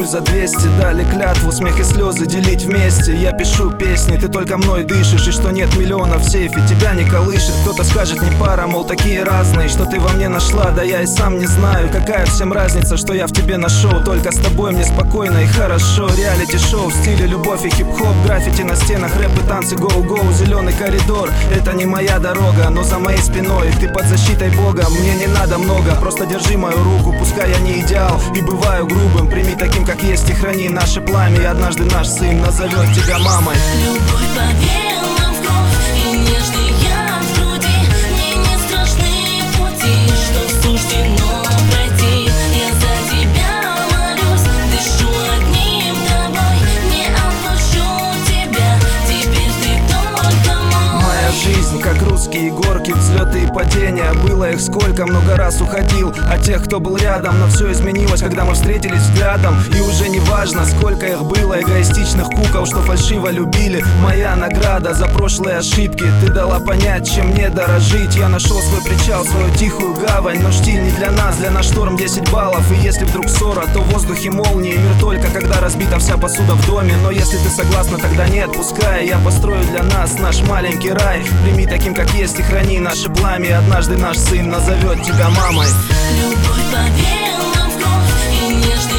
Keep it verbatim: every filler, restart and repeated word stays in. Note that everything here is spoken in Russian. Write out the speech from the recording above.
за двести. Дали клятву, смех и слезы делить вместе. Я пишу песни, ты только мной дышишь. И что нет миллионов в сейфе, тебя не колышет. Кто-то скажет не пара, мол, такие разные. Что ты во мне нашла, да я и сам не знаю. Какая всем разница, что я в тебе нашел. Только с тобой мне спокойно и хорошо. Реалити-шоу в стиле любовь и хип-хоп. Граффити на стенах, рэп и танцы, гоу-гоу. Зеленый коридор, это не моя дорога, но за моей спиной ты под защитой Бога. Мне не надо много, просто держи мою руку. Пускай я не идеал и бываю грубым, прими таким, как есть, и храни наше пламя. И однажды наш сын назовет тебя мамой. Любовь повеяла в кровь и нежная в груди. Мне не страшны пути, что суждено пройти. Я за тебя молюсь, дышу одним тобой. Не отпущу тебя, теперь ты только мой. Моя жизнь, как русские горки, взлеты и падения. Было их сколько, много раз уходил от тех, кто был рядом. Но все изменилось, когда мы встретились взглядом. И уже не важно, сколько их было, эгоистичных кукол, что фальшиво любили. Моя награда за прошлые ошибки. Ты дала понять, чем мне дорожить. Я нашел свой причал, свою тихую гавань. Но штиль не для нас, для нас шторм десять баллов. И если вдруг ссора, то в воздухе молнии. Мир только когда разбита вся посуда в доме. Но если ты согласна, тогда не отпускай. Я построю для нас наш маленький рай. Прими таким, как есть, и храни наше пламя. И однажды наш сын назовет тебя мамой. Любовь повеяла в кровь и нежный